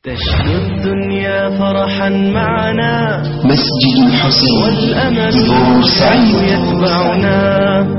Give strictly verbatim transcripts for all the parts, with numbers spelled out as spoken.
تشكو الدنيا فرحا معنا مسجد الحسين والأمل يتبعنا.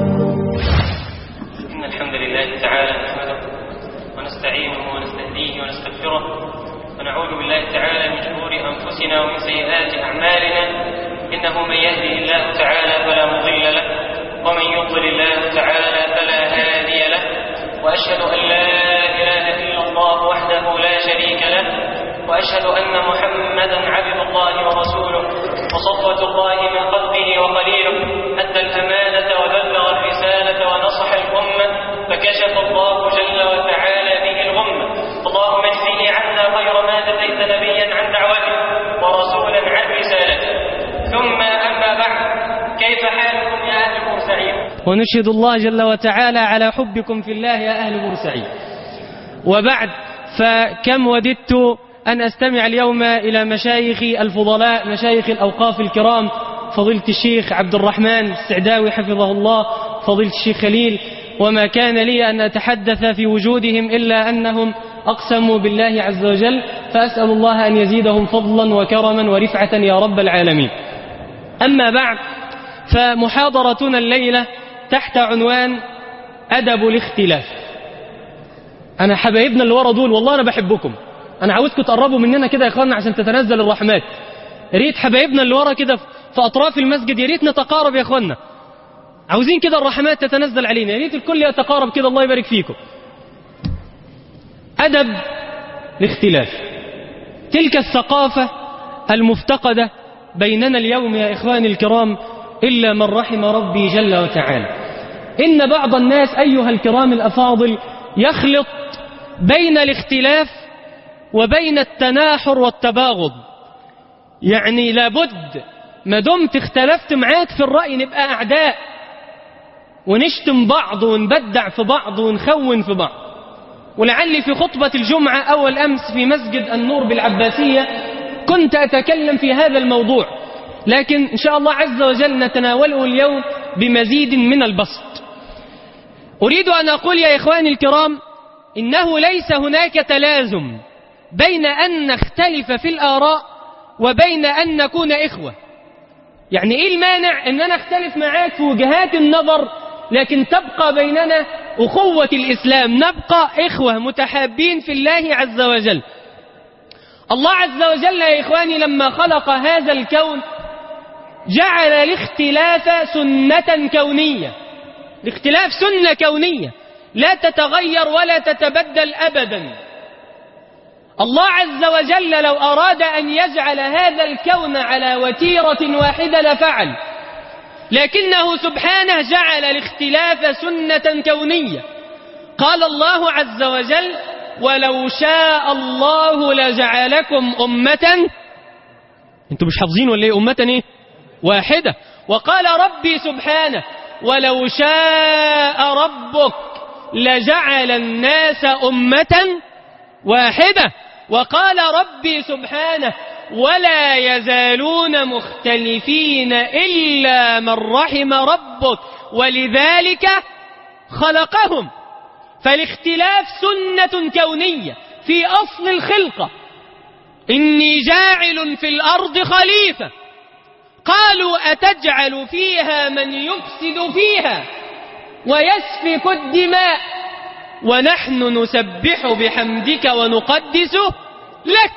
إن الحمد لله تعالى نحمده ونستعينه ونستهديه ونستغفره ونعوذ بالله تعالى من شرور أنفسنا ومن سيئات أعمالنا. إنه من يهده الله تعالى فلا مضل له ومن يضلل الله تعالى فلا هادي له. وأشهد أن لا إله إلا الله وحده لا شريك له وأشهد أن محمدا عبد الله ورسوله وصفوة الله من خلقه وخليله. أدى الأمانة وبلغ الرسالة ونصح الأمة فكشف الله جل وتعالى به الغمة. اللهم اجزه عنا خير ما جزيت نبيا عن دعوته ورسولا عن رسالته. ثم أما بعد، كيف حالكم يا أهل بورسعيد؟ ونشهد الله جل وتعالى على حبكم في الله يا أهل بورسعيد. وبعد، فكم وددت أن أستمع اليوم إلى مشايخي الفضلاء، مشايخ الأوقاف الكرام، فضيلة الشيخ عبد الرحمن السعداوي حفظه الله، فضيلة الشيخ خليل، وما كان لي أن أتحدث في وجودهم إلا أنهم أقسموا بالله عز وجل، فأسأل الله أن يزيدهم فضلا وكرما ورفعة يا رب العالمين. أما بعد، فمحاضرتنا الليلة تحت عنوان أدب الاختلاف. أنا حبايبنا اللي ورا دول والله أنا بحبكم، أنا عاوزكم تقربوا مننا كده يا إخواننا عشان تتنزل الرحمات. يا ريت حبايبنا اللي ورا كده في أطراف المسجد، يا ريت نتقارب يا إخواننا، عاوزين كده الرحمات تتنزل علينا، يا ريت الكل يتقارب كده، الله يبارك فيكم. أدب الاختلاف، تلك الثقافة المفتقدة بيننا اليوم يا إخواني الكرام، إلا من رحم ربي جل وتعالى. إن بعض الناس أيها الكرام الأفاضل يخلط بين الاختلاف وبين التناحر والتباغض. يعني لابد ما دمت اختلفت معاك في الرأي نبقى أعداء ونشتم بعض ونبدع في بعض ونخون في بعض. ولعلي في خطبة الجمعة أول أمس في مسجد النور بالعباسية كنت أتكلم في هذا الموضوع، لكن إن شاء الله عز وجل نتناوله اليوم بمزيد من البسط. أريد أن أقول يا إخواني الكرام إنه ليس هناك تلازم بين أن نختلف في الآراء وبين أن نكون إخوة. يعني إيه المانع أن أنا أختلف معاك في وجهات النظر لكن تبقى بيننا أخوة الإسلام، نبقى إخوة متحابين في الله عز وجل. الله عز وجل يا إخواني لما خلق هذا الكون جعل الاختلاف سنة كونية. الاختلاف سنة كونية لا تتغير ولا تتبدل أبدا. الله عز وجل لو أراد أن يجعل هذا الكون على وتيرة واحدة لفعل، لكنه سبحانه جعل الاختلاف سنة كونية. قال الله عز وجل: ولو شاء الله لجعلكم أمة، انتوا مش حافظين ولا ايه؟ أمة ايه؟ واحدة. وقال ربي سبحانه: ولو شاء ربك لجعل الناس أمة واحدة. وقال ربي سبحانه: ولا يزالون مختلفين إلا من رحم ربك ولذلك خلقهم. فالاختلاف سنة كونية في أصل الخلقة. إني جاعل في الأرض خليفة. قالوا أتجعل فيها من يفسد فيها ويسفك الدماء ونحن نسبح بحمدك ونقدس لك.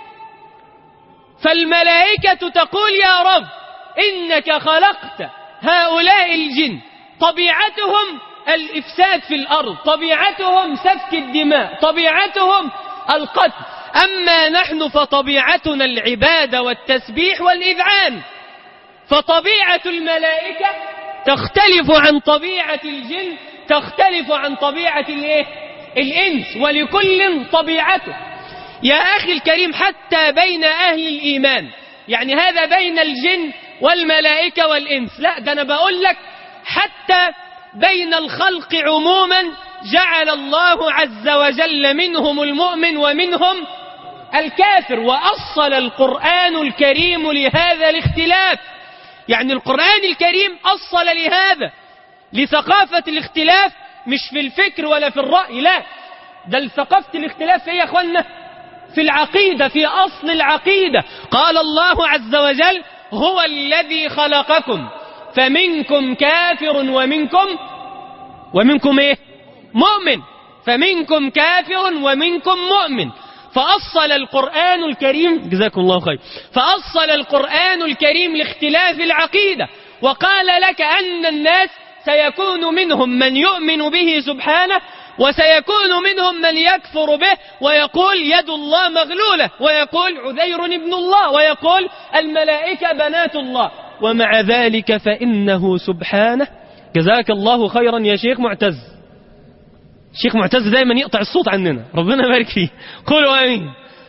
فالملائكة تقول: يا رب إنك خلقت هؤلاء الجن طبيعتهم الإفساد في الأرض، طبيعتهم سفك الدماء، طبيعتهم القتل، أما نحن فطبيعتنا العبادة والتسبيح والإذعان. فطبيعة الملائكة تختلف عن طبيعة الجن، تختلف عن طبيعة الايه؟ الإنس، ولكل طبيعته. يا أخي الكريم، حتى بين أهل الإيمان، يعني هذا بين الجن والملائكة والإنس، لا ده أنا بقول لك حتى بين الخلق عموما جعل الله عز وجل منهم المؤمن ومنهم الكافر، وأصل القرآن الكريم لهذا الاختلاف. يعني القرآن الكريم أصل لهذا، لثقافة الاختلاف، مش في الفكر ولا في الرأي، لا ده ثقافة الاختلاف في ايه يا اخوانا؟ في العقيدة، في أصل العقيدة. قال الله عز وجل: هو الذي خلقكم فمنكم كافر ومنكم ومنكم ايه؟ مؤمن. فمنكم كافر ومنكم مؤمن. فأصل القرآن الكريم، جزاكم الله خير، فأصل القرآن الكريم لاختلاف العقيدة، وقال لك أن الناس سيكون منهم من يؤمن به سبحانه، وسيكون منهم من يكفر به ويقول يد الله مغلولة، ويقول عزير ابن الله، ويقول الملائكة بنات الله. ومع ذلك فإنه سبحانه، جزاك الله خيرا يا شيخ معتز. الشيخ معتز دايما يقطع الصوت عننا، ربنا يبارك فيه، قولوا آمين.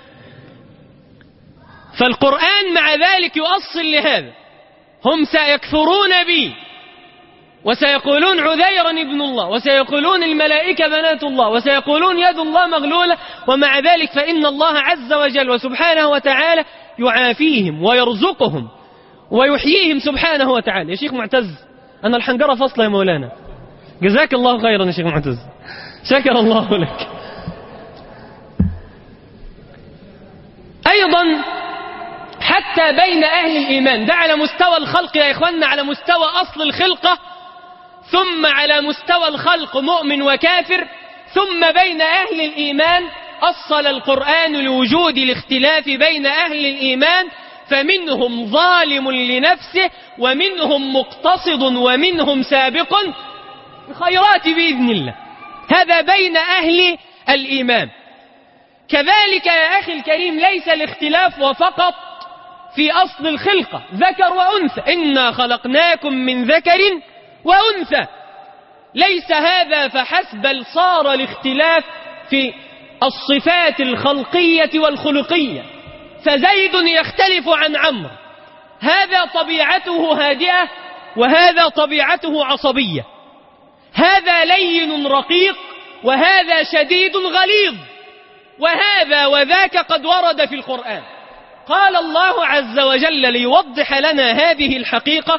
فالقرآن مع ذلك يؤصل لهذا. هم سيكفرون بي وسيقولون عزير ابن الله، وسيقولون الملائكة بنات الله، وسيقولون يد الله مغلولة، ومع ذلك فإن الله عز وجل وسبحانه وتعالى يعافيهم ويرزقهم ويحييهم سبحانه وتعالى. يا شيخ معتز أنا الحنجرة فصلة يا مولانا، جزاك الله خيرا يا شيخ معتز، شكر الله لك. أيضا حتى بين أهل الإيمان، ده على مستوى الخلق يا إخواننا، على مستوى أصل الخلقة، ثم على مستوى الخلق مؤمن وكافر، ثم بين أهل الإيمان أصل القرآن لوجود الاختلاف بين أهل الإيمان، فمنهم ظالم لنفسه ومنهم مقتصد ومنهم سابق الخيرات بإذن الله. هذا بين أهل الإيمان. كذلك يا أخي الكريم ليس الاختلاف وفقط في أصل الخلقة ذكر وأنثى، إنا خلقناكم من ذكر وأنثى. ليس هذا فحسب، بل صار الاختلاف في الصفات الخلقية والخلقية. فزيد يختلف عن عمرو، هذا طبيعته هادئة وهذا طبيعته عصبية، هذا لين رقيق وهذا شديد غليظ، وهذا وذاك قد ورد في القرآن. قال الله عز وجل ليوضح لنا هذه الحقيقة،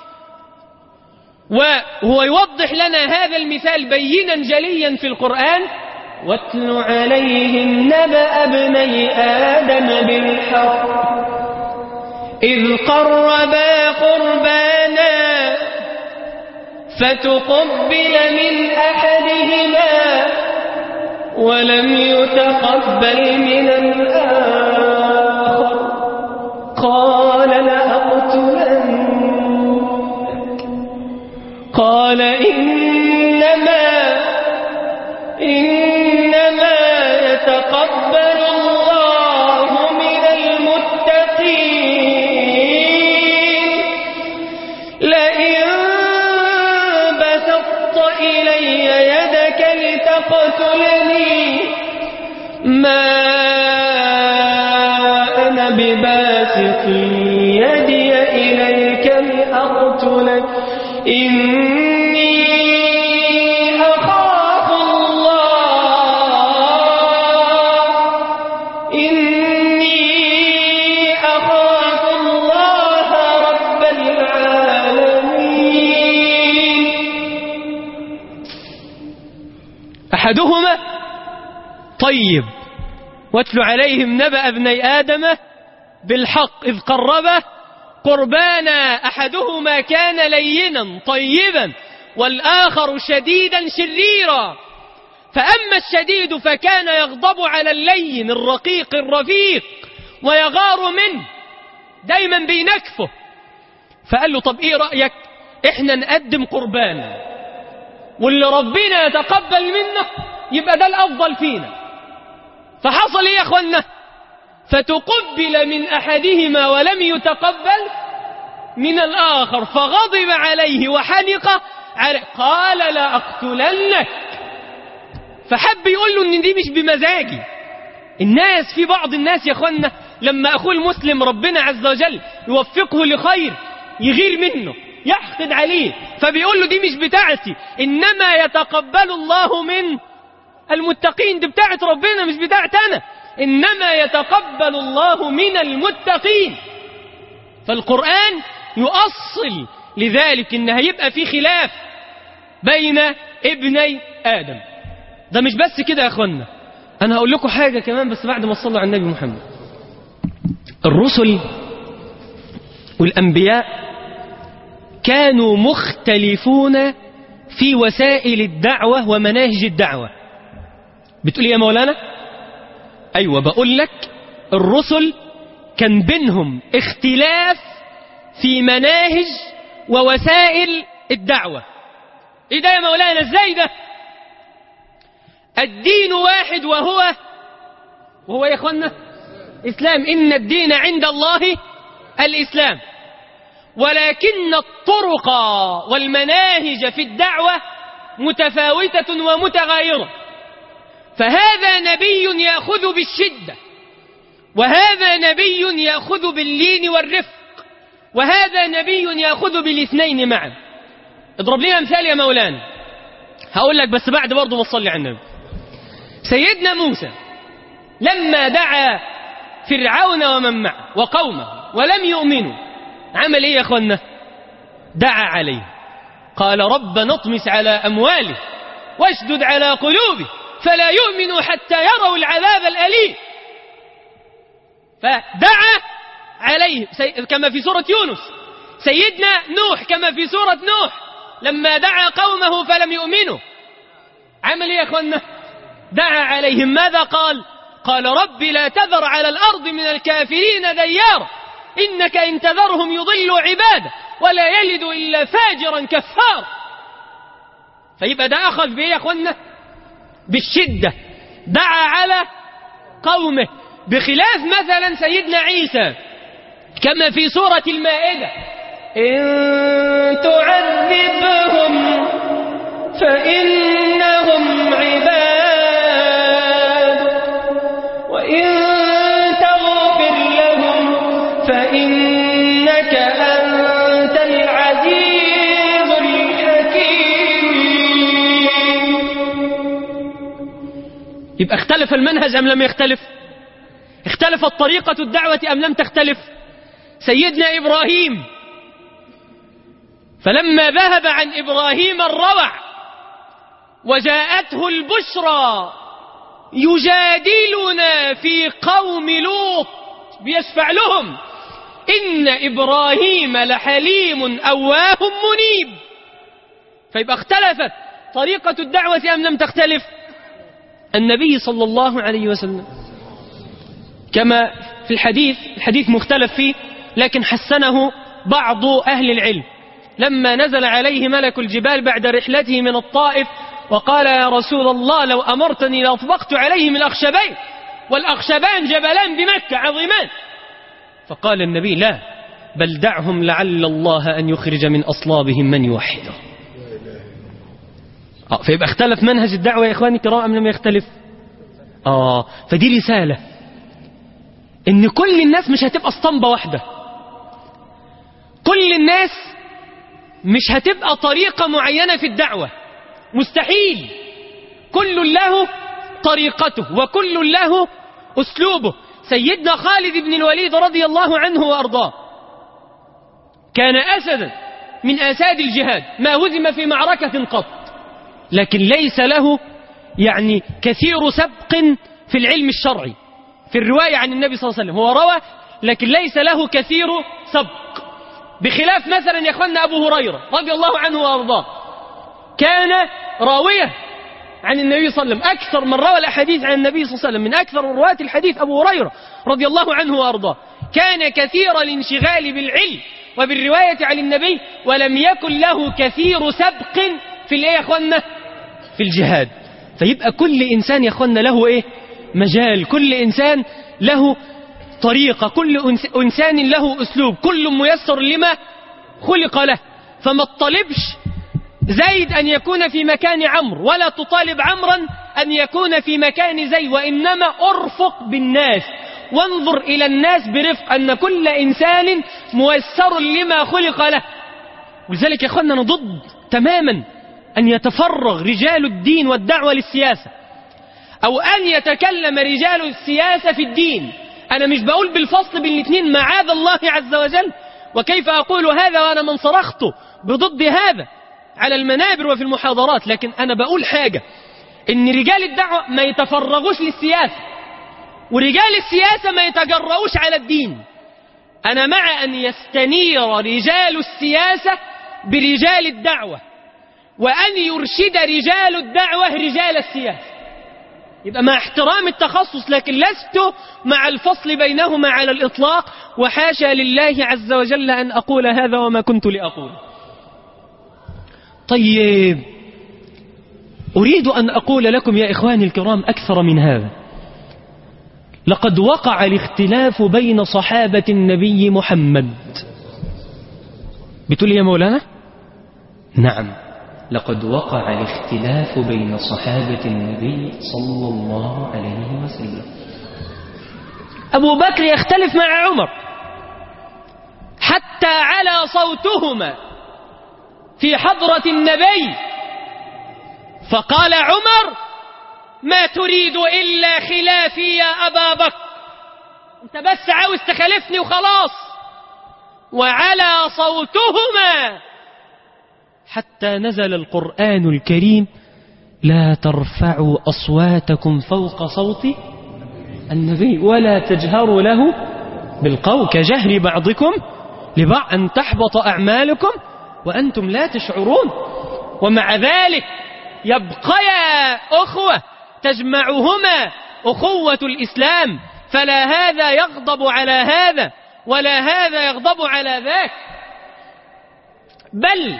وهو يوضح لنا هذا المثال بينا جليا في القرآن: واتل عليهم نبأ ابني آدم بالحق إذ قربا قربانا فتقبل من أحدهما ولم يتقبل من الآخر قال لأقتلنك قال إنما إنما يتقبل الله من المتقين لئن بسطت إلي يدك لتقتلني ما أنا بباسط يدي إليك لأقتلك إني أخاف الله إني أخاف الله رب العالمين. أحدهما طيب، واتل عليهم نبأ ابني آدم بالحق إذ قربا قربانا أحدهما كان لينا طيبا والآخر شديدا شريرا. فأما الشديد فكان يغضب على اللين الرقيق الرفيق ويغار منه، دايما بينكفه. فقال له طب ايه رأيك احنا نقدم قربان واللي ربنا يتقبل منه يبقى ده الأفضل فينا. فحصل ايه يا اخوانا؟ فتقبل من أحدهما ولم يتقبل من الآخر فغضب عليه وحنق عليه قال لا أقتلنك. فحب يقول له ان دي مش بمزاجي. الناس في بعض الناس يا اخوانا لما أخوه المسلم ربنا عز وجل يوفقه لخير يغير منه يحقد عليه، فبيقول له دي مش بتاعتي، إنما يتقبل الله من المتقين، دي بتاعت ربنا مش بتاعت أنا، إنما يتقبل الله من المتقين. فالقرآن يؤصل لذلك إن هيبقى في خلاف بين ابني آدم. ده مش بس كده يا أخوانا، أنا هقول لكم حاجة كمان بس بعد ما صلوا على النبي محمد. الرسل والأنبياء كانوا مختلفون في وسائل الدعوة ومناهج الدعوة. بتقول يا مولانا؟ أيوة بقول لك الرسل كان بينهم اختلاف في مناهج ووسائل الدعوة. ايه ده يا مولانا؟ ازاي ده؟ الدين واحد وهو وهو يا اخوانا اسلام. ان الدين عند الله الاسلام، ولكن الطرق والمناهج في الدعوة متفاوتة ومتغايرة. فهذا نبي يأخذ بالشدة، وهذا نبي يأخذ باللين والرفق، وهذا نبي يأخذ بالاثنين معا. اضرب لي مثال يا مولانا. هقول لك بس بعد برضه ما تصلي على النبي. سيدنا موسى لما دعا فرعون ومن معه وقومه ولم يؤمنوا عمل ايه يا اخوانا؟ دعا عليه قال ربنا اطمس على امواله واشدد على قلوبه فلا يؤمنوا حتى يروا العذاب الأليم. فدعا عليه كما في سورة يونس. سيدنا نوح كما في سورة نوح لما دعا قومه فلم يؤمنوا عمل ايه يا اخوانا؟ دعا عليهم. ماذا قال؟ قال رب لا تذر على الأرض من الكافرين ديارا إنك إن تذرهم يضلوا عباده ولا يلدوا إلا فاجرا كفارا. فيبقى ده أخذ بإيه يا أخوانا؟ بالشدة. دعا على قومه، بخلاف مثلا سيدنا عيسى كما في سورة المائدة إن تعذبهم فإنهم عباد وإن تغفر لهم فإنك أنت العزيز الحكيم. يبقى اختلف المنهج أم لم يختلف؟ اختلفت طريقة الدعوة أم لم تختلف؟ سيدنا إبراهيم فلما ذهب عن إبراهيم الروع وجاءته البشرى يجادلنا في قوم لوط بيشفع لهم إن إبراهيم لحليم أواه منيب. فيبقى اختلفت طريقة الدعوة أم لم تختلف؟ النبي صلى الله عليه وسلم كما في الحديث، الحديث مختلف فيه لكن حسنه بعض أهل العلم، لما نزل عليه ملك الجبال بعد رحلته من الطائف وقال يا رسول الله لو أمرتني لأطبقت عليهم الأخشبين والأخشبان جبلان بمكة عظيمان. فقال النبي لا بل دعهم لعل الله أن يخرج من أصلابهم من يوحده. آه فيبقى اختلف منهج الدعوة يا إخواني الكرام أم لم يختلف؟ آه فدي رسالة إن كل الناس مش هتبقى اسطمبة واحدة، كل الناس مش هتبقى طريقة معينة في الدعوة، مستحيل. كل له طريقته وكل له أسلوبه. سيدنا خالد بن الوليد رضي الله عنه وأرضاه كان أسدا من أساد الجهاد، ما هزم في معركة قط، لكن ليس له يعني كثير سبق في العلم الشرعي في الرواية عن النبي صلى الله عليه وسلم. هو روى لكن ليس له كثير سبق، بخلاف مثلا يا أخوانا أبو هريرة رضي الله عنه وأرضاه كان راوية عن النبي صلى الله عليه وسلم، أكثر من روى الأحاديث عن النبي صلى الله عليه وسلم، من أكثر رواة الحديث أبو هريرة رضي الله عنه وأرضاه. كان كثير الانشغال بالعلم وبالرواية عن النبي ولم يكن له كثير سبق في الإيه يا أخوانا؟ في الجهاد. فيبقى كل إنسان يا أخوانا له إيه؟ مجال، كل إنسان له طريقة، كل إنسان له أسلوب، كل ميسر لما خلق له. فما تطالبش زيد أن يكون في مكان عمرو ولا تطالب عمرا أن يكون في مكان زيد، وإنما أرفق بالناس وانظر إلى الناس برفق، أن كل إنسان ميسر لما خلق له. ولذلك يا أخوانا نضد تماما أن يتفرغ رجال الدين والدعوة للسياسة، أو أن يتكلم رجال السياسة في الدين. أنا مش بقول بالفصل بين الاثنين معاذ الله عز وجل، وكيف أقول هذا وأنا من صرخت بضد هذا على المنابر وفي المحاضرات، لكن أنا بقول حاجة إن رجال الدعوة ما يتفرغوش للسياسة، ورجال السياسة ما يتجرؤوش على الدين. أنا مع أن يستنير رجال السياسة برجال الدعوة، وأن يرشد رجال الدعوة رجال السياسة، يبقى مع احترام التخصص، لكن لست مع الفصل بينهما على الإطلاق، وحاشا لله عز وجل أن أقول هذا وما كنت لأقول. طيب، أريد أن أقول لكم يا إخواني الكرام أكثر من هذا. لقد وقع الاختلاف بين صحابة النبي محمد. بتقول يا مولانا؟ نعم، لقد وقع الاختلاف بين صحابة النبي صلى الله عليه وسلم. أبو بكر يختلف مع عمر حتى على صوتهما في حضرة النبي، فقال عمر: ما تريد إلا خلافي يا أبا بكر، أنت بس عاوز تخالفني وخلاص. وعلى صوتهما حتى نزل القرآن الكريم: لا ترفعوا أصواتكم فوق صوت النبي ولا تجهروا له بالقول كجهر بعضكم لبعض أن تحبط أعمالكم وأنتم لا تشعرون. ومع ذلك يبقيا أخوة تجمعهما أخوة الإسلام، فلا هذا يغضب على هذا ولا هذا يغضب على ذاك. بل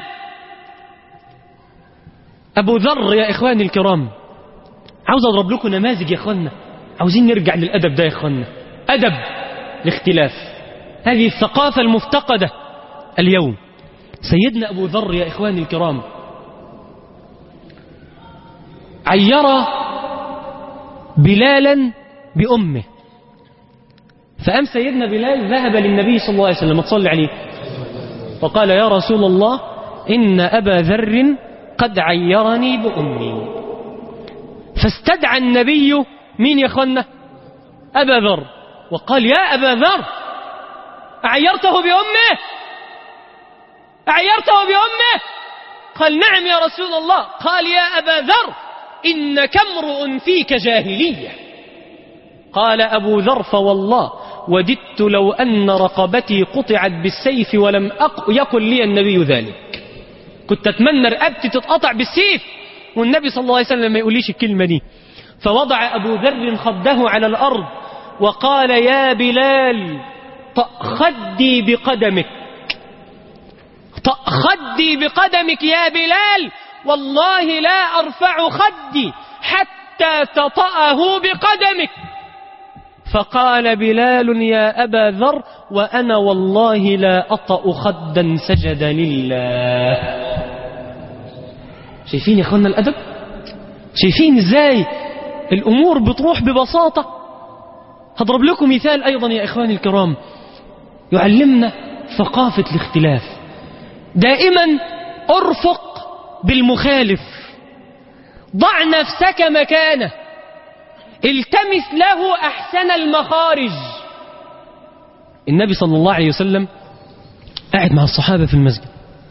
أبو ذر يا إخواني الكرام، عاوز أضرب لكم نماذج يا إخواننا، عاوزين نرجع للأدب ده يا إخواننا، أدب الاختلاف، هذه الثقافة المفتقدة اليوم. سيدنا أبو ذر يا إخواني الكرام عير بلالا بأمه، فأم سيدنا بلال ذهب للنبي صلى الله عليه وسلم تصلي عليه وقال: يا رسول الله، إن أبا ذر قد عيرني بأمي. فاستدعى النبي مين يا أخوانا؟ أبا ذر، وقال: يا أبا ذر، أعيرته بأمه؟ أعيرته بأمه؟ قال: نعم يا رسول الله. قال: يا أبا ذر، إنك امرؤ فيك جاهلية. قال أبو ذر: فوالله وددت لو أن رقبتي قطعت بالسيف ولم يقل لي النبي ذلك. كنت أتمنى رقبتي تتقطع بالسيف والنبي صلى الله عليه وسلم ما يقوليش الكلمة دي. فوضع أبو ذر خده على الأرض وقال: يا بلال، طأ خدي بقدمك، طأ خدي بقدمك يا بلال، والله لا أرفع خدي حتى تطأه بقدمك. فقال بلال: يا أبا ذر، وأنا والله لا أطأ خدا سجد لله. شايفين يا أخوانا الأدب؟ شايفين إزاي الأمور بتروح ببساطة؟ هضرب لكم مثال أيضا يا إخواني الكرام يعلمنا ثقافة الاختلاف. دائما أرفق بالمخالف، ضع نفسك مكانه، التمس له أحسن المخارج. النبي صلى الله عليه وسلم قاعد مع الصحابة في المسجد،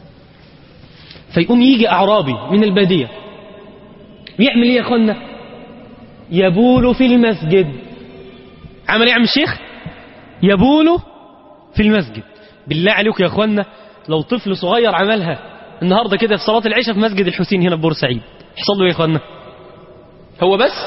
فيقوم يجي أعرابي من البادية يعمل ايه يا أخوانا؟ يبول في المسجد. عمل ايه يا عم الشيخ؟ يبول في المسجد. بالله عليكم يا أخوانا، لو طفل صغير عملها النهاردة كده في صلاة العشاء في مسجد الحسين هنا في بورسعيد، يحصل له ايه يا أخوانا؟ هو بس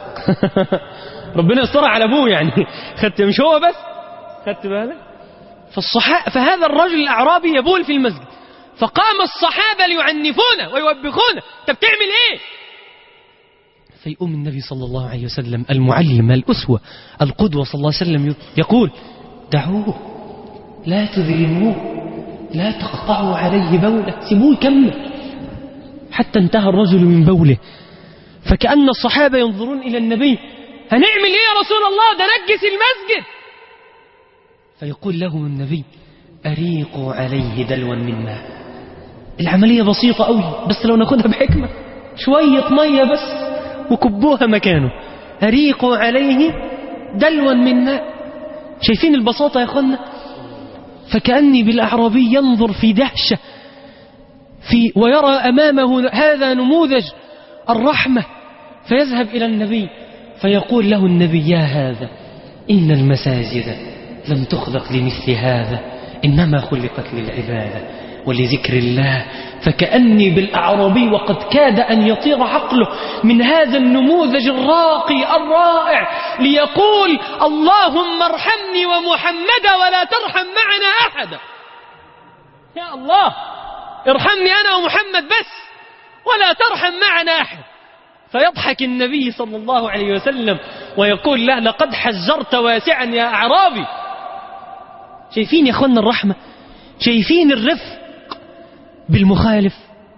ربنا يسترها على ابوه يعني. خدت؟ مش هو بس، خدت بالك؟ فالصحابة، فهذا الرجل الأعرابي يبول في المسجد، فقام الصحابة ليعنفونه ويوبخونه: انت بتعمل ايه؟ فيقوم النبي صلى الله عليه وسلم المعلم الأسوة القدوة صلى الله عليه وسلم يقول: دعوه، لا تذرموه، لا تقطعوا عليه بوله، سيبوه يكمل. حتى انتهى الرجل من بوله، فكأن الصحابة ينظرون إلى النبي: هنعمل ايه يا رسول الله؟ ده نجس المسجد. فيقول لهم النبي: أريقوا عليه دلوا من ماء. العملية بسيطة قوي، بس لو ناخدها بحكمة، شوية مية بس وكبوها مكانه. أريقوا عليه دلوا من ماء. شايفين البساطة يا أخوانا؟ فكأني بالأعرابي ينظر في دهشة في ويرى أمامه هذا نموذج الرحمة فيذهب إلى النبي فيقول له النبي: يا هذا، إن المساجد لم تخلق لمثل هذا، إنما خلقت للعبادة ولذكر الله. فكأني بالأعرابي وقد كاد أن يطير عقله من هذا النموذج الراقي الرائع، ليقول: اللهم ارحمني ومحمدا ولا ترحم معنا أحدا. يا الله، ارحمني أنا ومحمد بس ولا ترحم معنا أحد. فيضحك النبي صلى الله عليه وسلم ويقول له: لقد حجرت واسعا يا أعرابي. شايفين يا أخوانا الرحمة؟ شايفين الرفق بالمخالف؟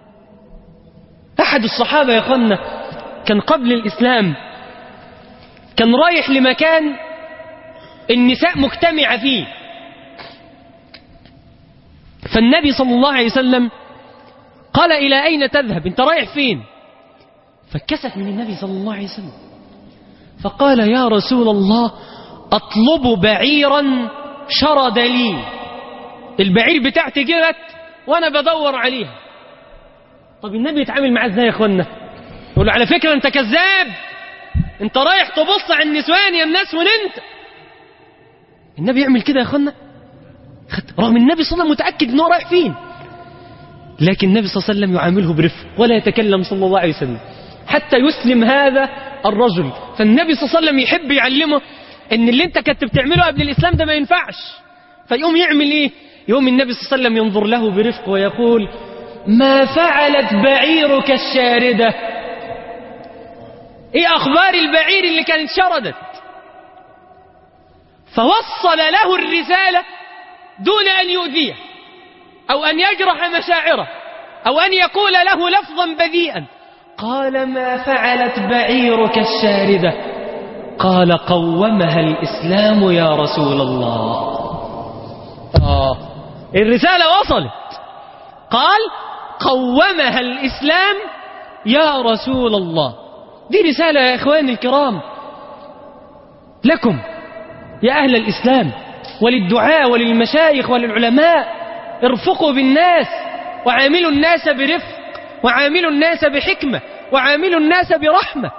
أحد الصحابة يا أخوانا كان قبل الإسلام، كان رايح لمكان النساء مجتمعة فيه، فالنبي صلى الله عليه وسلم قال: إلى أين تذهب؟ أنت رايح فين؟ فكسف من النبي صلى الله عليه وسلم فقال: يا رسول الله، أطلب بعيرا شرد لي، البعير بتاعتي جرت وأنا بدور عليها. طب النبي يتعامل معاه ازاي يا اخوانا؟ يقول له: على فكرة أنت كذاب، أنت رايح تبص على النسوان يا الناس وننت. النبي يعمل كده يا اخوانا؟ رغم النبي صلى الله عليه وسلم متأكد أنه رايح فين، لكن النبي صلى الله عليه وسلم يعامله برفق ولا يتكلم صلى الله عليه وسلم حتى يسلم هذا الرجل. فالنبي صلى الله عليه وسلم يحب يعلمه ان اللي انت كنت بتعمله قبل الإسلام ده ما ينفعش. فيقوم يعمل ايه؟ يقوم النبي صلى الله عليه وسلم ينظر له برفق ويقول: ما فعلت بعيرك الشاردة؟ ايه اخبار البعير اللي كانت شردت؟ فوصل له الرسالة دون ان يؤذيه او ان يجرح مشاعره او ان يقول له لفظا بذيئا. قال: ما فعلت بعيرك الشاردة؟ قال: قومها الإسلام يا رسول الله. آه الرسالة وصلت. قال: قومها الإسلام يا رسول الله. دي رسالة يا إخواني الكرام لكم يا أهل الإسلام، وللدعاء وللمشايخ وللعلماء: ارفقوا بالناس وعاملوا الناس برفق وعاملوا الناس بحكمة وعاملوا الناس برحمة.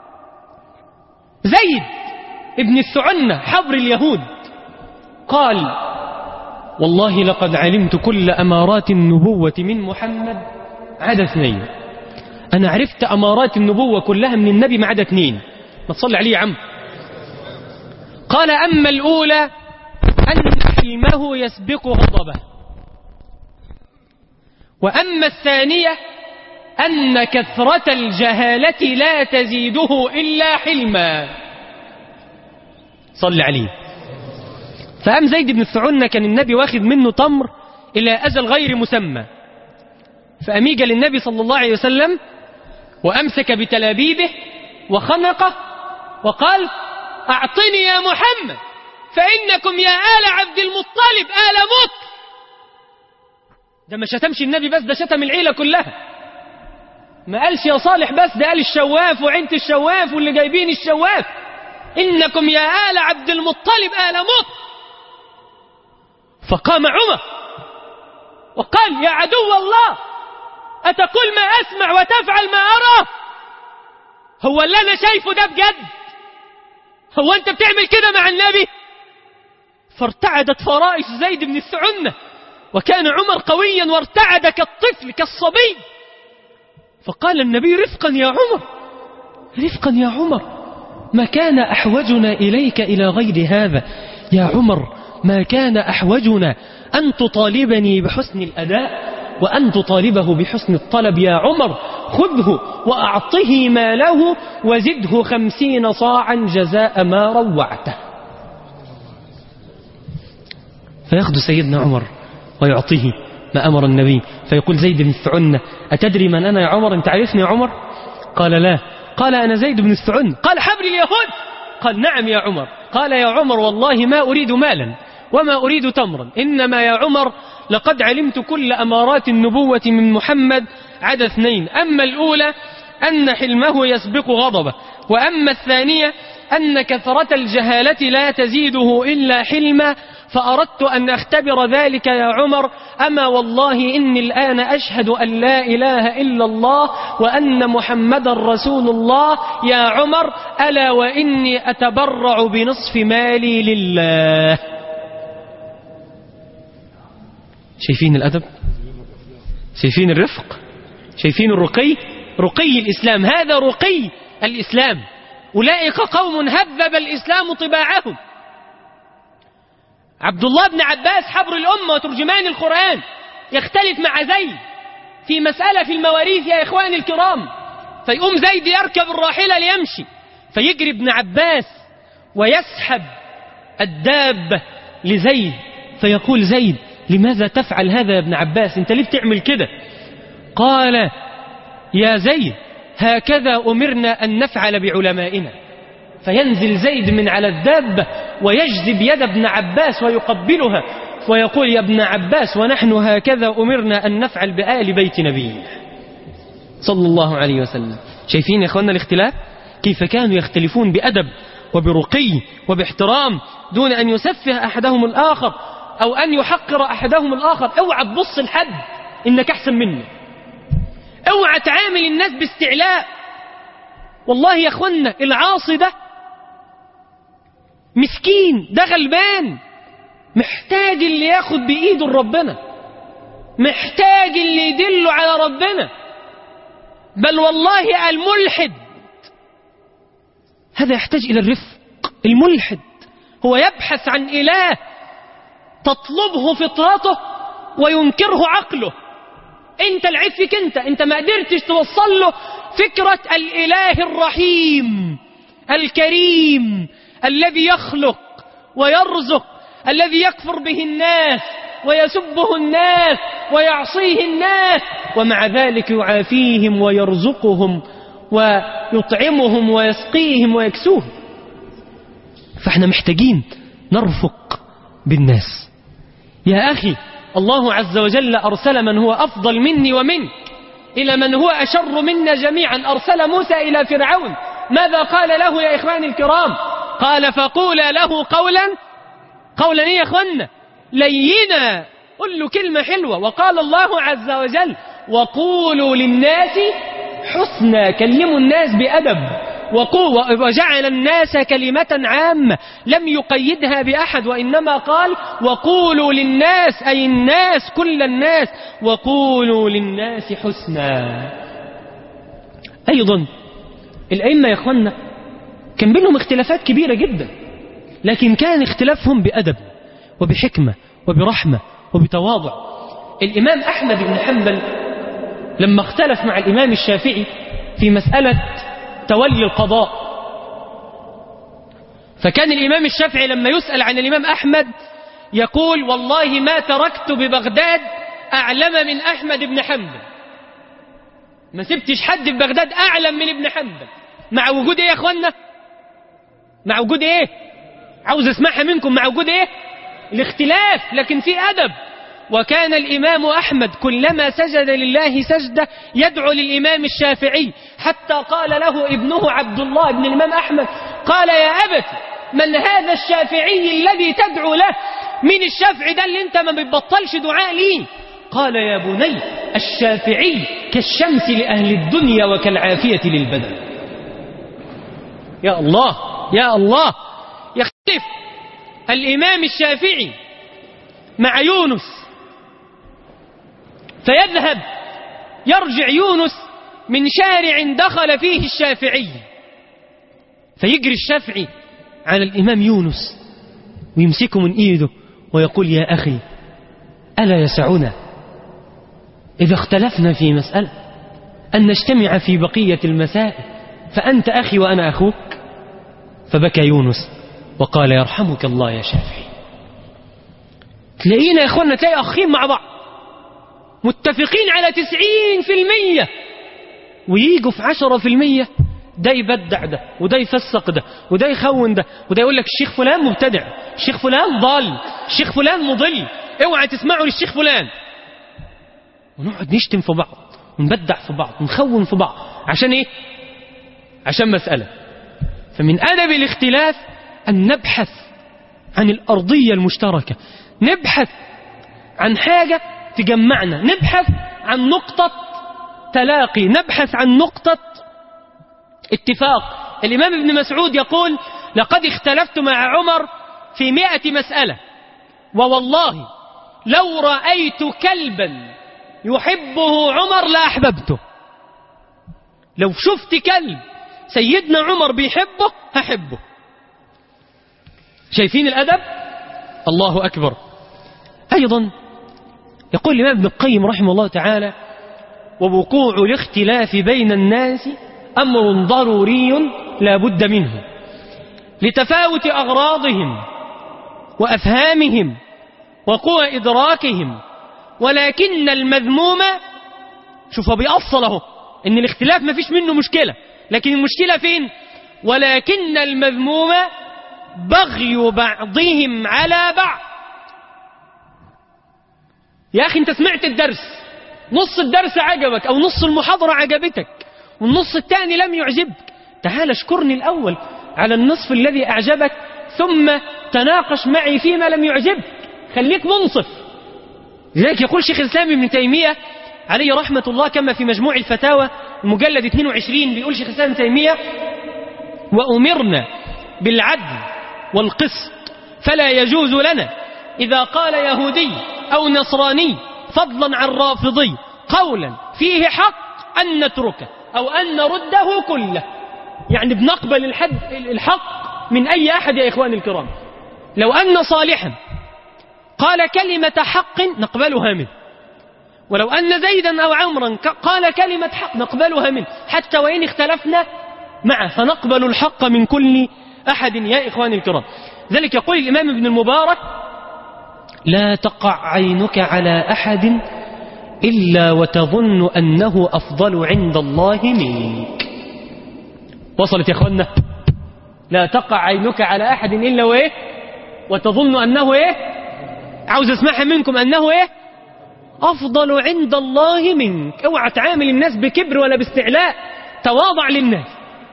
زيد ابن الثعنة حبر اليهود قال: والله لقد علمت كل أمارات النبوة من محمد عدا اثنين. أنا عرفت أمارات النبوة كلها من النبي ما عدا اثنين. ما تصلي عليه يا عم. قال: أما الأولى أن حلمه يسبق غضبه، وأما الثانية أن كثرة الجهالة لا تزيده إلا حلما. صل عليه. فأم زيد بن الثعنة كان النبي واخد منه تمر إلى أجل غير مسمى، فأميج للنبي صلى الله عليه وسلم وأمسك بتلابيبه وخنقه وقال: أعطني يا محمد فإنكم يا آل عبد المطلب آل مطر. ده ما شتمش النبي بس، ده شتم العيلة كلها. ما قالش يا صالح بس، ده قال الشواف وعينة الشواف واللي جايبين الشواف. إنكم يا آل عبد المطلب آل مطر. فقام عمر وقال: يا عدو الله، أتقول ما أسمع وتفعل ما أرى؟ هو اللي أنا شايفه ده بجد؟ هو أنت بتعمل كده مع النبي؟ فارتعدت فرائس زيد بن الثعنة، وكان عمر قويا وارتعد كالطفل كالصبي. فقال النبي: رفقا يا عمر، رفقا يا عمر، ما كان أحوجنا إليك إلى غير هذا يا عمر، ما كان أحوجنا أن تطالبني بحسن الأداء وأن تطالبه بحسن الطلب. يا عمر خذه وأعطه ماله وزده خمسين صاعا جزاء ما روعته. فيأخذ سيدنا عمر ويعطيه ما أمر النبي. فيقول زيد بن الثعنة: أتدري من أنا يا عمر؟ أنت عرفني يا عمر؟ قال: لا. قال: أنا زيد بن الثعنة. قال: حبر اليهود؟ قال: نعم يا عمر. قال: يا عمر والله ما أريد مالا وما أريد تمرا، إنما يا عمر لقد علمت كل أمارات النبوة من محمد عدا اثنين. أما الأولى أن حلمه يسبق غضبه، وأما الثانية أن كثرة الجهالة لا تزيده إلا حلما. فأردت أن أختبر ذلك يا عمر، أما والله إني الآن أشهد أن لا إله إلا الله وأن محمد رسول الله يا عمر، ألا وإني أتبرع بنصف مالي لله. شايفين الأدب؟ شايفين الرفق؟ شايفين الرقي؟ رقي الإسلام، هذا رقي الإسلام. أولئك قوم هذب الإسلام طباعهم. عبد الله بن عباس حبر الأمة وترجمان القرآن يختلف مع زيد في مسألة في المواريث يا إخواني الكرام، فيقوم زيد يركب الراحلة ليمشي، فيجري ابن عباس ويسحب الدابة لزيد، فيقول زيد: لماذا تفعل هذا يا ابن عباس؟ انت ليه بتعمل كده؟ قال: يا زيد هكذا أمرنا أن نفعل بعلمائنا. فينزل زيد من على الدابة ويجذب يد ابن عباس ويقبلها ويقول: يا ابن عباس ونحن هكذا أمرنا أن نفعل بآل بيت نبينا صلى الله عليه وسلم. شايفين يا إخواننا الاختلاف؟ كيف كانوا يختلفون بأدب وبرقي وباحترام دون أن يسفه أحدهم الآخر أو أن يحقر أحدهم الآخر. اوعى تبص لحد إنك أحسن منه، اوعى تعامل الناس باستعلاء. والله يا أخوانا العاصي ده مسكين، ده غلبان، محتاج اللي ياخد بإيده ربنا، محتاج اللي يدله على ربنا. بل والله الملحد هذا يحتاج إلى الرفق. الملحد هو يبحث عن إله تطلبه فطرته وينكره عقله. انت العيب فيك، انت انت ما قدرتش توصل له فكرة الإله الرحيم الكريم الذي يخلق ويرزق، الذي يكفر به الناس ويسبه الناس ويعصيه الناس، ومع ذلك يعافيهم ويرزقهم ويطعمهم ويسقيهم ويكسوهم. فاحنا محتاجين نرفق بالناس. يا أخي الله عز وجل أرسل من هو أفضل مني ومنك إلى من هو أشر منا جميعا. أرسل موسى إلى فرعون، ماذا قال له يا إخواني الكرام؟ قال: فقولا له قولا قولا إيه يا إخوانا؟ لينا، قل له كلمة حلوة. وقال الله عز وجل: وقولوا للناس حسنا، كلموا الناس بأدب. وجعل الناس كلمة عامة لم يقيدها بأحد، وإنما قال: وقولوا للناس، أي الناس كل الناس، وقولوا للناس حسنا. أيضا الأئمة يا أخوانا كان بينهم اختلافات كبيرة جدا، لكن كان اختلافهم بأدب وبحكمة وبرحمة وبتواضع. الإمام أحمد بن حنبل لما اختلف مع الإمام الشافعي في مسألة تولي القضاء، فكان الإمام الشافعي لما يسأل عن الإمام أحمد يقول: والله ما تركت ببغداد أعلم من أحمد بن حنبل، ما سبتش حد في بغداد أعلم من ابن حنبل. مع وجود إيه يا أخوانا؟ مع وجود إيه؟ عاوز أسمعها منكم. مع وجود إيه؟ الاختلاف، لكن في أدب. وكان الإمام أحمد كلما سجد لله سجدة يدعو للإمام الشافعي، حتى قال له ابنه عبد الله بن الإمام أحمد، قال: يا أبت من هذا الشافعي الذي تدعو له؟ من الشافعي ده اللي انت ما بتبطلش دعاء ليه؟ قال: يا بني الشافعي كالشمس لأهل الدنيا وكالعافية للبدن. يا الله يا الله. يختلف الإمام الشافعي مع يونس، فيذهب يرجع يونس من شارع دخل فيه الشافعي، فيجري الشافعي على الإمام يونس ويمسكه من إيده ويقول: يا أخي ألا يسعنا إذا اختلفنا في مسألة أن نجتمع في بقية المسائل، فأنت أخي وأنا أخوك. فبكى يونس وقال: يرحمك الله يا شافعي. تلاقينا يا أخوانا تلاقي أخين مع بعض متفقين على تسعين في المية، وييجوا في عشرة في المية ده يبدع ده، وده يفسق ده، وده يخون ده، وده يقول لك الشيخ فلان مبتدع، الشيخ فلان ضال، الشيخ فلان مضل، اوعى تسمعوا للشيخ فلان. ونقعد نشتم في بعض ونبدع في بعض ونخون في بعض. عشان ايه؟ عشان مسألة. فمن أدب الاختلاف أن نبحث عن الأرضية المشتركة، نبحث عن حاجة تجمعنا، نبحث عن نقطة تلاقي، نبحث عن نقطة اتفاق. الإمام ابن مسعود يقول: لقد اختلفت مع عمر في مئة مسألة، ووالله لو رأيت كلبا يحبه عمر لأحببته. لو شفت كلب سيدنا عمر بيحبه هحبه. شايفين الأدب؟ الله أكبر. أيضا يقول الإمام ابن القيم رحمه الله تعالى: ووقوع الاختلاف بين الناس أمر ضروري لا بد منه لتفاوت أغراضهم وأفهامهم وقوى إدراكهم، ولكن المذموم، شوفوا بيأصله إن الاختلاف ما فيش منه مشكلة، لكن المشكلة فين؟ ولكن المذموم بغي بعضهم على بعض. يا أخي أنت سمعت الدرس، نص الدرس عجبك أو نص المحاضرة عجبتك والنص الثاني لم يعجبك، تعال اشكرني الأول على النصف الذي أعجبك، ثم تناقش معي فيما لم يعجبك، خليك منصف. لذلك يقول شيخ الإسلام ابن تيمية عليه رحمة الله كما في مجموع الفتاوى المجلد اثنين وعشرين، بيقول شيخ الإسلام ابن تيمية: وأمرنا بالعدل والقسط، فلا يجوز لنا إذا قال يهودي أو نصراني فضلا عن رافضي قولا فيه حق أن نتركه أو أن نرده كله. يعني بنقبل الحد الحق من أي أحد يا إخواني الكرام. لو أن صالحا قال كلمة حق نقبلها منه، ولو أن زيدا أو عمرا قال كلمة حق نقبلها منه، حتى وإن اختلفنا معه فنقبل الحق من كل أحد يا إخواني الكرام. ذلك يقول الإمام ابن المبارك: لا تقع عينك على أحد إلا وتظن أنه أفضل عند الله منك. وصلت يا أخوانا؟ لا تقع عينك على أحد إلا وإيه؟ وتظن أنه إيه؟ عاوز أسمعها منكم، أنه إيه؟ أفضل عند الله منك. اوعى تعامل الناس بكبر ولا باستعلاء، تواضع للناس.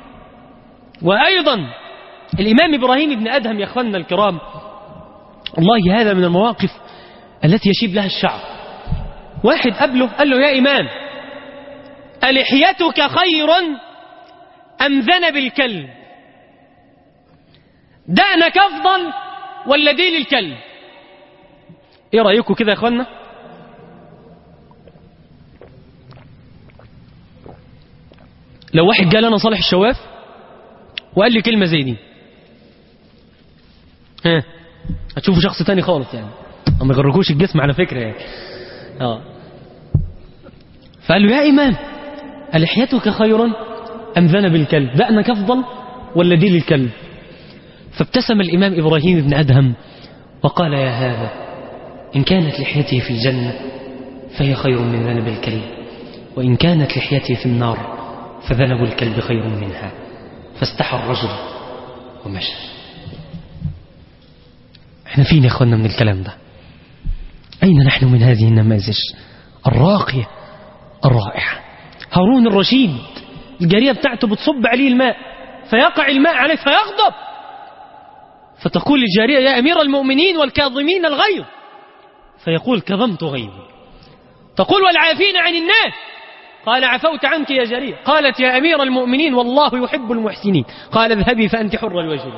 وأيضا الإمام إبراهيم بن أدهم يا أخوانا الكرام، والله هذا من المواقف التي يشيب لها الشعر. واحد قبله قال له: يا إمام، ألحيتك خير أم ذنب الكلب؟ دقنك أفضل ولا ديل الكلب؟ إيه رأيكم كده يا أخوانا؟ لو واحد قال أنا صالح الشواف وقال لي كلمة زي دي، ها هتشوفوا شخص تاني خالص، يعني ما يغركوش الجسم على فكرة يعني. اه فقال له: يا إمام، ألحيتك خير أم ذنب الكلب؟ دقنك أفضل ولا ديل الكلب؟ فابتسم الإمام إبراهيم بن أدهم وقال: يا هذا، إن كانت لحيتي في الجنة فهي خير من ذنب الكلب، وإن كانت لحيتي في النار فذنب الكلب خير منها. فاستحى الرجل ومشى. احنا فين يا اخوانا من الكلام ده؟ أين نحن من هذه النماذج الراقية الرائعة؟ هارون الرشيد الجارية بتاعته بتصب عليه الماء فيقع الماء عليه فيغضب، فتقول الجارية: يا أمير المؤمنين والكاظمين الغيظ، فيقول: كظمت غيظي. تقول: والعافين عن الناس، قال: عفوت عنك يا جارية. قالت: يا أمير المؤمنين والله يحب المحسنين، قال: اذهبي فأنت حر الوجه.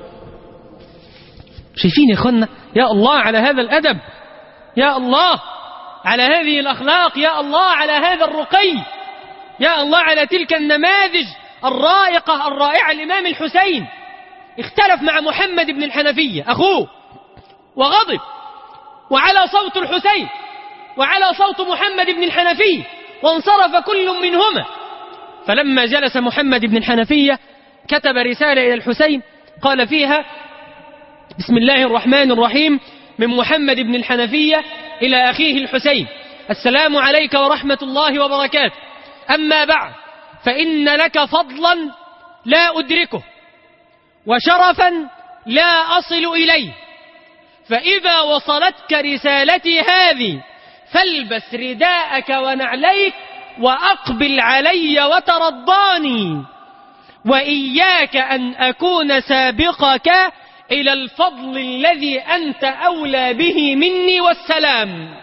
شايفين يا أخوانا؟ يا الله على هذا الأدب، يا الله على هذه الأخلاق، يا الله على هذا الرقي، يا الله على تلك النماذج الرائقة الرائعة. الإمام الحسين اختلف مع محمد بن الحنفية أخوه وغضب، وعلى صوت الحسين وعلى صوت محمد بن الحنفية، وانصرف كل منهما. فلما جلس محمد بن الحنفية كتب رسالة إلى الحسين قال فيها: بسم الله الرحمن الرحيم، من محمد بن الحنفية إلى أخيه الحسين، السلام عليك ورحمة الله وبركاته، أما بعد، فإن لك فضلا لا أدركه، وشرفا لا أصل إليه، فإذا وصلتك رسالتي هذه فالبس رداءك ونعليك وأقبل علي وترضاني، وإياك أن أكون سابقك إلى الفضل الذي أنت أولى به مني والسلام.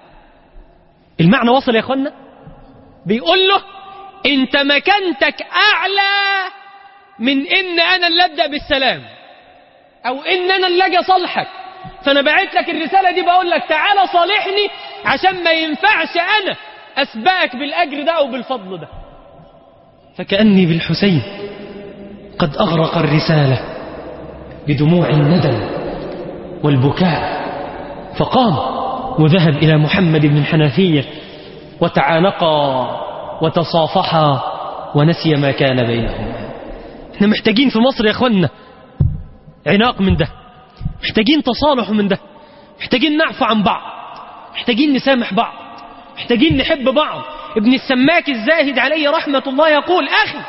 المعنى وصل يا أخوانا؟ بيقول له أنت مكانتك أعلى من إن أنا اللي أبدأ بالسلام أو إن أنا اللي أجي أصالحك، فأنا بعت لك الرسالة دي بقول لك تعالى صالحني عشان ما ينفعش أنا أسبقك بالأجر ده أو بالفضل ده. فكأني بالحسين قد أغرق الرسالة بدموع الندم والبكاء، فقام وذهب إلى محمد بن حنفية وتعانقا وتصافحا ونسي ما كان بينهما. احنا محتاجين في مصر يا اخوانا عناق من ده، محتاجين تصالح من ده، محتاجين نعفو عن بعض، محتاجين نسامح بعض، محتاجين نحب بعض. ابن السماك الزاهد عليه رحمة الله يقول أخي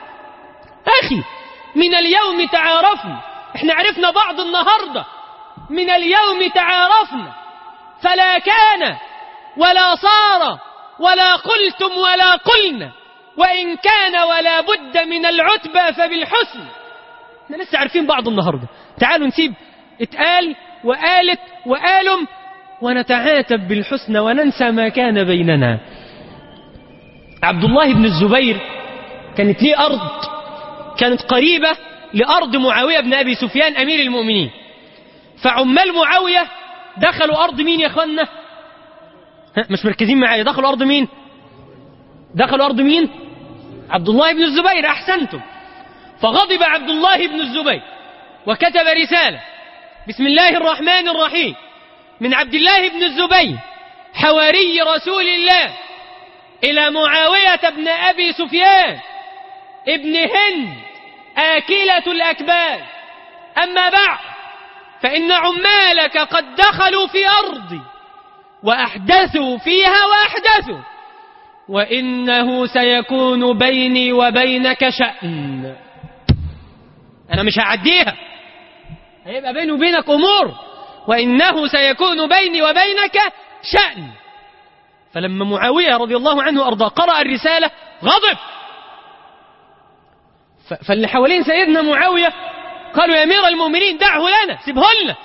أخي من اليوم تعارفنا، احنا عرفنا بعض النهاردة، من اليوم تعارفنا فلا كان ولا صار ولا قلتم ولا قلنا، وإن كان ولا بد من العتبى فبالحسن. احنا لسه عارفين بعض النهاردة، تعالوا نسيب اتقال وقالت وقالم ونتعاتب بالحسنى وننسى ما كان بيننا. عبد الله بن الزبير كانت ليه أرض كانت قريبة لأرض معاوية بن أبي سفيان أمير المؤمنين، فعمال معاوية دخلوا أرض مين يا أخوانا؟ مش مركزين معايا، دخلوا أرض مين؟ دخلوا أرض مين؟ عبد الله بن الزبير. أحسنتم. فغضب عبد الله بن الزبير وكتب رسالة: بسم الله الرحمن الرحيم، من عبد الله بن الزبير حواري رسول الله إلى معاوية بن أبي سفيان ابن هند آكلة الأكباد، أما بعد فإن عمالك قد دخلوا في أرضي وأحدثوا فيها وأحدثوا، وإنه سيكون بيني وبينك شأن. أنا مش هعديها، هيبقى بيني وبينك أمور، وإنه سيكون بيني وبينك شأن. فلما معاوية رضي الله عنه أرضاه قرأ الرسالة غضب، فاللي حوالين سيدنا معاوية قالوا: يا أمير المؤمنين دعه لنا، سيبه لنا.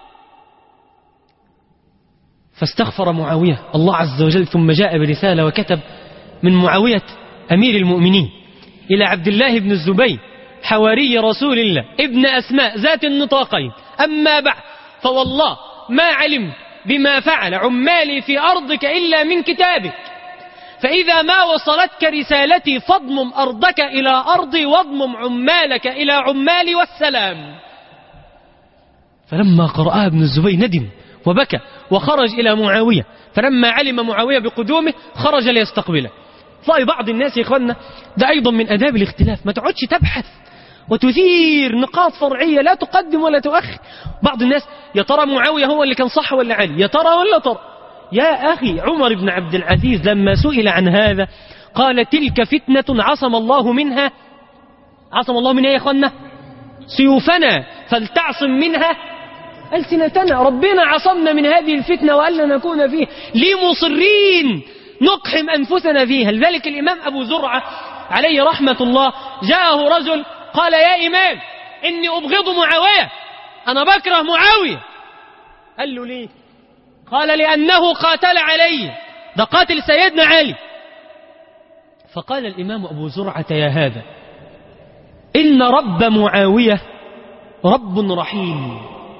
فاستغفر معاوية الله عز وجل، ثم جاء برسالة وكتب: من معاوية أمير المؤمنين إلى عبد الله بن الزبير حواري رسول الله ابن أسماء ذات النطاقين، أما بعد فوالله ما علمت بما فعل عمالي في أرضك إلا من كتابك، فإذا ما وصلتك رسالتي فاضمم أرضك إلى أرضي واضمم عمالك إلى عمالي والسلام. فلما قرأها ابن الزبير ندم وبكى وخرج إلى معاوية، فلما علم معاوية بقدومه خرج ليستقبله. تلاقي بعض الناس يا إخوانا ده أيضا من أداب الاختلاف، ما تقعدش تبحث وتثير نقاط فرعية لا تقدم ولا تؤخر. بعض الناس يا ترى معاوية هو اللي كان صح ولا علي، يا ترى ولا ترى. يا أخي عمر بن عبد العزيز لما سئل عن هذا قال: تلك فتنة عصم الله منها عصم الله منها يا إخوانا سيوفنا فلتعصم منها ألسنتنا. ربنا عصمنا من هذه الفتنة وألا نكون فيه، ليه مصرين نقحم أنفسنا فيها؟ لذلك الإمام أبو زرعة عليه رحمة الله جاءه رجل قال: يا إمام إني أبغض معاوية، أنا بكره معاوية. قال له: ليه؟ قال: لأنه قاتل علي، ده قاتل سيدنا علي. فقال الإمام أبو زرعة: يا هذا إن رب معاوية رب رحيم،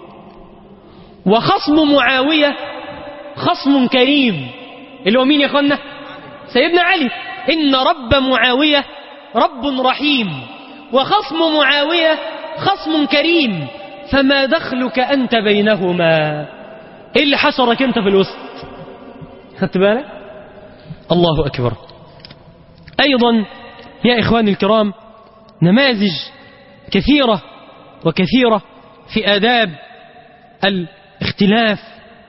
وخصم معاوية خصم كريم، اللي هو مين يا أخوانا؟ سيدنا علي. إن رب معاوية رب رحيم وخصم معاوية خصم كريم، فما دخلك أنت بينهما؟ إيه اللي حشرك أنت في الوسط؟ خدت بالك؟ الله أكبر. أيضا يا إخواني الكرام نماذج كثيرة وكثيرة في آداب الاختلاف.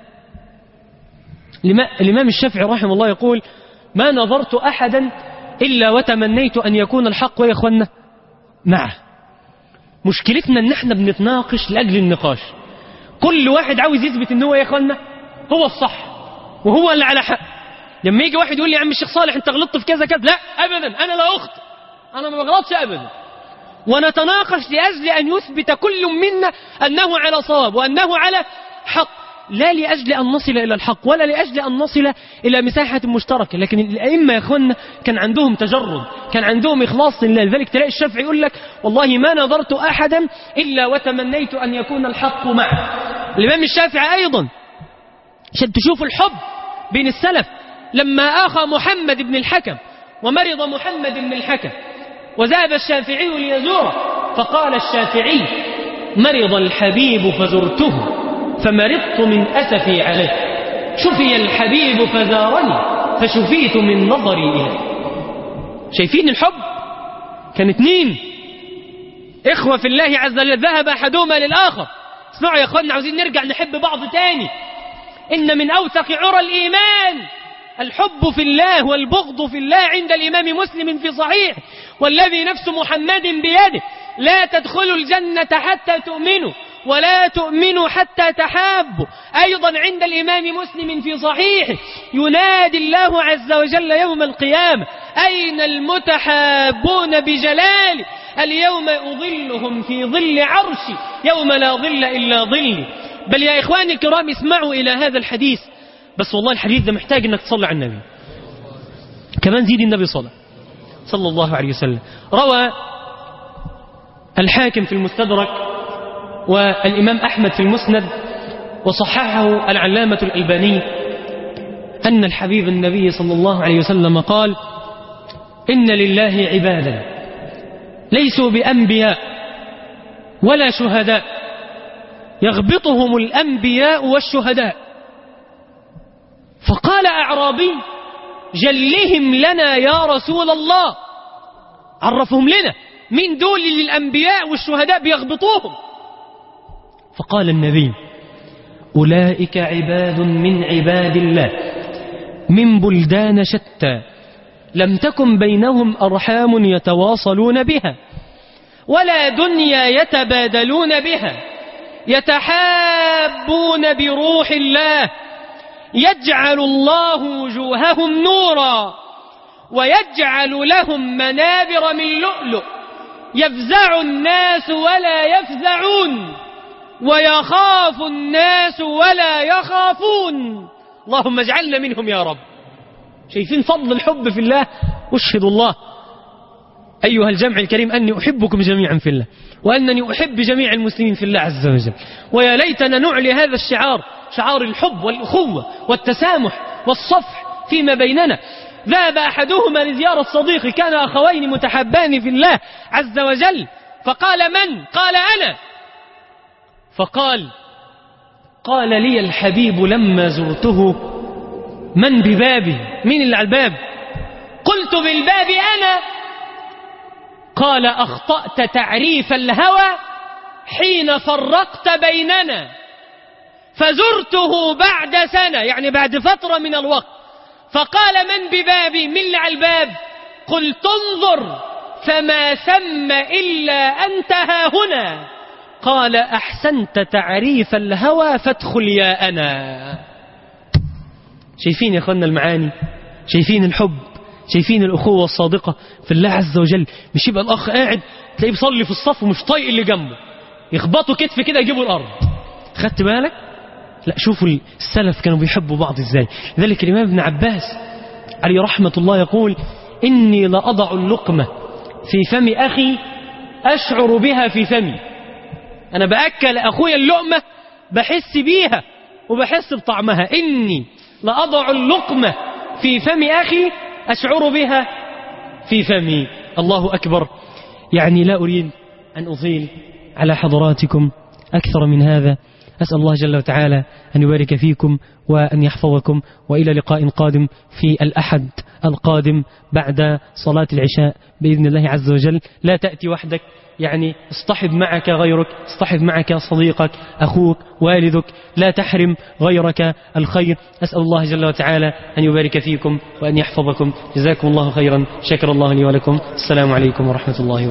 الإمام الشافعي رحمه الله يقول: ما نظرت أحدا إلا وتمنيت أن يكون الحق يا إخوانا معه. مشكلتنا ان احنا بنتناقش لأجل النقاش، كل واحد عاوز يثبت ان هو يا إخوانا هو الصح وهو اللي على حق. لما يجي واحد يقول لي: يا عم الشيخ صالح انت غلطت في كذا كذا، لا أبدا، أنا لا أخطئ، أنا ما بغلطش أبدا. ونتناقش لأجل أن يثبت كل منا أنه على صواب وأنه على حق، لا لأجل أن نصل إلى الحق ولا لأجل أن نصل إلى مساحة مشتركة. لكن الأئمة يا أخوانا كان عندهم تجرد، كان عندهم إخلاص لله. لذلك تلاقي الشافعي يقول لك والله ما نظرت أحدا إلا وتمنيت أن يكون الحق معه. الإمام الشافعي أيضا عشان تشوف الحب بين السلف، لما آخى محمد بن الحكم ومرض محمد بن الحكم وذهب الشافعي ليزوره، فقال الشافعي مرض الحبيب فزرته فمرضت من أسفي عليه، شفي الحبيب فزارني فشفيت من نظري إليه. شايفين الحب؟ كان اتنين إخوة في الله عز وجل ذهب أحدهما للآخر. اسمعوا يا أخوانا، عاوزين نرجع نحب بعض تاني. إن من أوثق عرى الإيمان الحب في الله والبغض في الله. عند الإمام مسلم في صحيح والذي نفس محمد بيده لا تدخلوا الجنة حتى تؤمنوا ولا تؤمنوا حتى تحابوا. أيضا عند الإمام مسلم في صحيح ينادي الله عز وجل يوم القيامة أين المتحابون بجلالي اليوم أظلهم في ظل عرشي يوم لا ظل إلا ظلي. بل يا إخواني الكرام اسمعوا إلى هذا الحديث، بس والله الحديث ده محتاج أنك تصلي على النبي كمان، زيد النبي صلى صلى الله عليه وسلم. روى الحاكم في المستدرك والإمام أحمد في المسند وصححه العلامة الألباني أن الحبيب النبي صلى الله عليه وسلم قال إن لله عبادا ليسوا بأنبياء ولا شهداء يغبطهم الأنبياء والشهداء. فقال أعرابي جلهم لنا يا رسول الله، عرفهم لنا من دول للأنبياء والشهداء بيغبطوهم. فقال النبي أولئك عباد من عباد الله من بلدان شتى لم تكن بينهم أرحام يتواصلون بها ولا دنيا يتبادلون بها، يتحابون بروح الله يجعل الله وجوههم نورا ويجعل لهم منابر من لؤلؤ يفزع الناس ولا يفزعون ويخاف الناس ولا يخافون. اللهم اجعلنا منهم يا رب. شايفين فضل الحب في الله؟ أشهد الله أيها الجمع الكريم أني أحبكم جميعا في الله وأنني أحب جميع المسلمين في الله عز وجل. ويا ليتنا نعلي هذا الشعار، شعار الحب والأخوة والتسامح والصفح فيما بيننا. ذهب أحدهما لزيارة صديقي، كان أخوين متحبان في الله عز وجل، فقال من؟ قال أنا. فقال قال لي الحبيب لما زرته من ببابي؟ مين اللي على الباب؟ قلت بالباب أنا. قال أخطأت تعريف الهوى حين فرقت بيننا، فزرته بعد سنة يعني بعد فترة من الوقت. فقال من ببابي؟ من اللي على الباب؟ قلت انظر فما ثم إلا أنت ها هنا. قال أحسنت تعريف الهوى فادخل يا أنا. شايفين يا أخوانا المعاني؟ شايفين الحب؟ شايفين الأخوة الصادقة في الله عز وجل؟ مش يبقى الأخ قاعد تلاقيه بيصلي في الصف ومش طايق اللي جنبه، يخبطوا كتف كده يجيبوا الأرض. خدت بالك؟ لا، شوفوا السلف كانوا بيحبوا بعض ازاي. لذلك الإمام ابن عباس عليه رحمة الله يقول إني لأضع اللقمة في فم أخي أشعر بها في فمي. أنا بأكل أخويا اللقمة بحس بيها وبحس بطعمها. إني لأضع اللقمة في فم أخي أشعر بها في فمي. الله أكبر. يعني لا أريد أن أطيل على حضراتكم أكثر من هذا. أسأل الله جل وتعالى أن يبارك فيكم وأن يحفظكم، وإلى لقاء قادم في الأحد القادم بعد صلاة العشاء بإذن الله عز وجل. لا تأتي وحدك، يعني اصطحب معك غيرك، اصطحب معك صديقك، أخوك، والدك، لا تحرم غيرك الخير. أسأل الله جل وتعالى أن يبارك فيكم وأن يحفظكم. جزاكم الله خيرا. شكر الله لي ولكم. السلام عليكم ورحمة الله وبركاته.